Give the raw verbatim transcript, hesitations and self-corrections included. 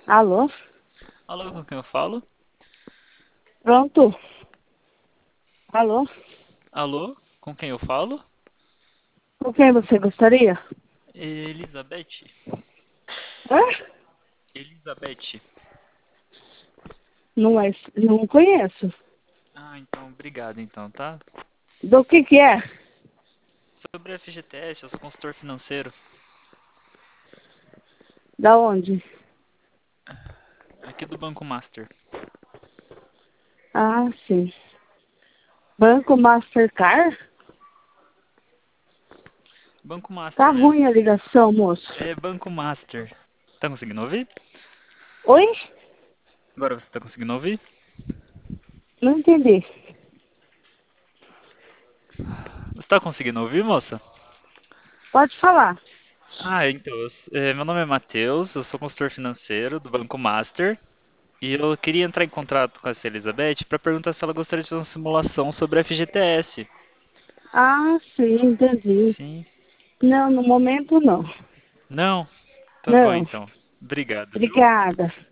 Alô? Alô, com quem eu falo? Pronto? Alô? Alô, com quem eu falo? Com quem você gostaria? Elizabeth? Hã? Elizabeth. Não é, não conheço. Ah, então, obrigado então, tá? Do que que é? Sobre a F G T S, eu sou consultor financeiro Da onde? aqui do Banco Master. Ah, sim. Banco Mastercard? Banco Tá Master mesmo. ruim a ligação, moço. É Banco Master. Tá conseguindo ouvir? Oi? Agora você tá conseguindo ouvir? Não entendi. Você tá conseguindo ouvir, moça? Pode falar. Ah, então, eu s- é, meu nome é Matheus, eu sou consultor financeiro do Banco Master. E eu queria entrar em contato com essa Elizabeth para perguntar se ela gostaria de fazer uma simulação sobre a F G T S. Ah, sim, entendi. Sim. Não, no momento não. Não? Tá bom Não. então. Obrigado, viu? Obrigada.